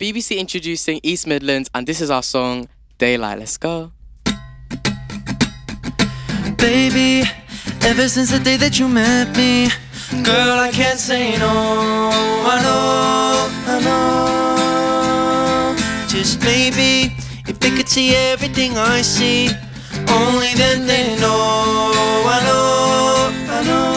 BBC introducing East Midlands, and this is our song, Daylight. Let's go. Baby, ever since the day that you met me, girl, I can't say no. I know. Just maybe, if they could see everything I see, only then they know. I know.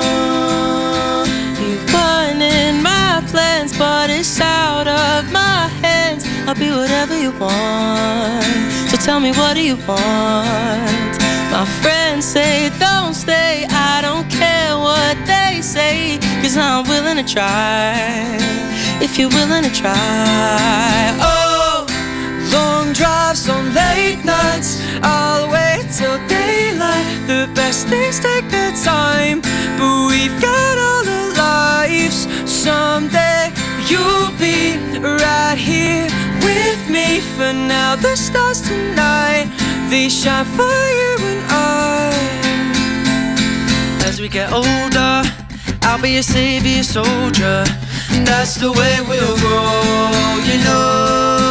You weren't in my plans, but it's out of my hands. I'll be whatever you want, so tell me, what do you want? My friends say don't stay, I don't care what they say, 'cause I'm willing to try, if you're willing to try. Oh, long drives on late nights, I'll wait till daylight. The best things take their time, but we've got all our lives. Someday you'll be right here with me. For now, the stars tonight, they shine for you and I. As we get older, I'll be a savior, soldier. That's the way we'll grow, you know.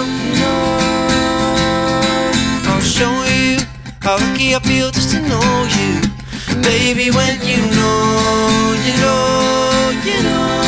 I'll show you how lucky I feel just to know you. Baby, when you know. You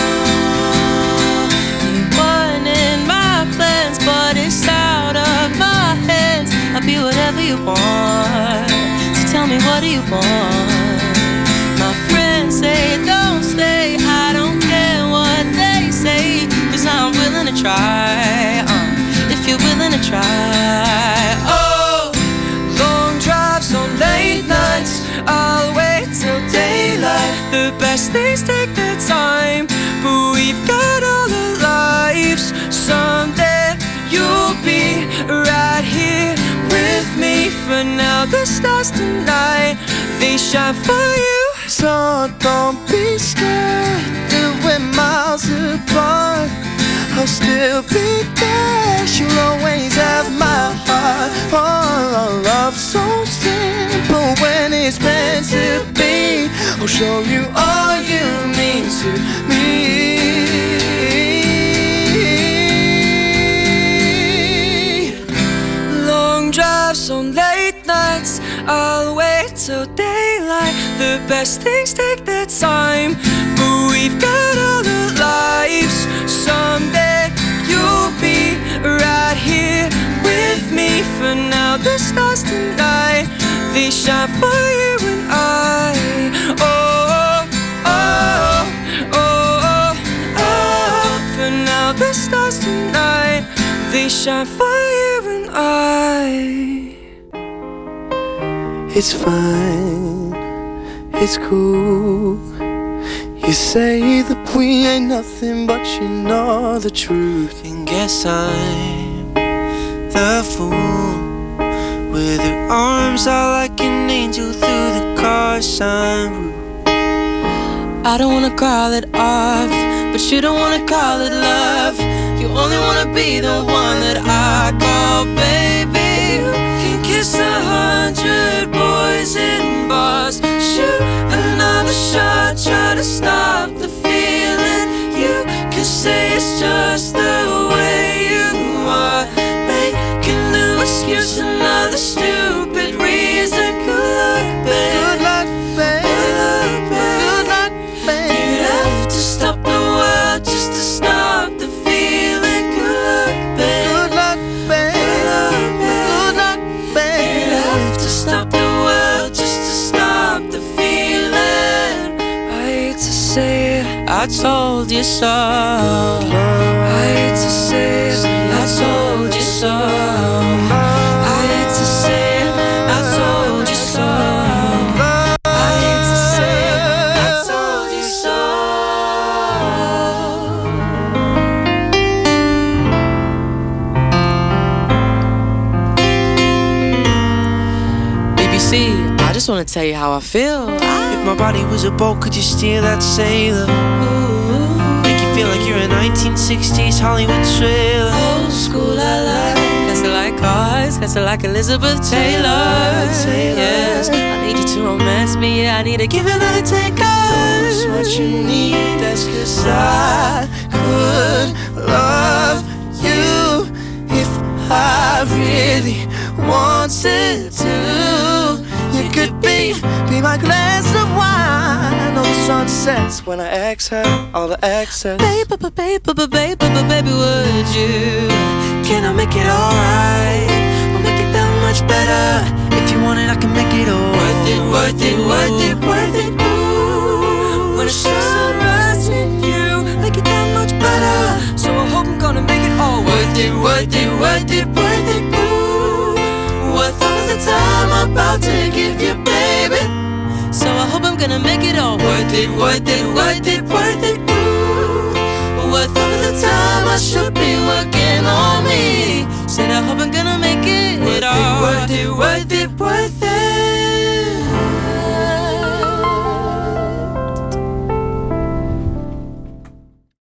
weren't in my plans, but it's out of my hands. I'll be whatever you want, so tell me, what do you want? My friends say don't stay, I don't care what they say, 'cause I'm willing to try, if you're willing to try. Oh, long drives on late nights, I'll wait till daylight. The best things take their time, but we've got all our lives. Someday you'll be right here with me. For now, the stars tonight, they shine for you. So don't be scared that we're miles apart. I'll still be there, you'll always have my heart. Oh, our love's so simple when it's meant to be. I'll show you all you mean to me. Long drives on late nights, I'll wait till daylight. The best things take their time, but we've got all our lives. Someday you'll be right here with me. For now, the stars tonight, they shine for you and I. Oh, oh, oh, oh, oh. For now, the stars tonight, they shine for you and I. It's fine, it's cool. You say that we ain't nothing, but you know the truth. And guess I'm the fool, with her arms out like an angel through the car sunroof. I don't wanna call it off, but you don't wanna call it love. You only wanna be the one that I call baby. You can kiss 100 boys in bars, shoot another shot, try to stop the feeling. You can say it's just the way you are, make a new excuse, another stupid reason. Good luck, babe. Good luck, babe. Good luck, babe. You'd have to stop the world just to stop the feeling. Good luck, babe. Good luck, babe. Good luck, babe. You'd have to stop the world just to stop the feeling. I hate to say it, I told you so. I hate to say it, I told you so. I hate to say it, I told you so. I hate to say it, I told you so. BBC, I just want to tell you how I feel. If my body was a boat, could you steer that sailor? Make you feel like you're a 1960s Hollywood trailer. Old school I like, guess I like cars, guess I like Elizabeth Taylor. Yes, I need you to romance me, yeah, I need to give it another take. That's what you need, that's 'cause I could love you. I really wanted to. You could be my glass of wine. All the sun sets when I exhale all the excess. Baby, would you? Can I make it alright? I'll make it that much better. If you want it, I can make it all worth it, worth it, worth it, worth it. Ooh, when the sunrise in you, make it that much better. So I hope I'm gonna make it all Worth it, worth it, worth it, worth it. Ooh, worth all the time I'm about to give you, baby. So I hope I'm gonna make it all worth it, worth it, worth it, worth it.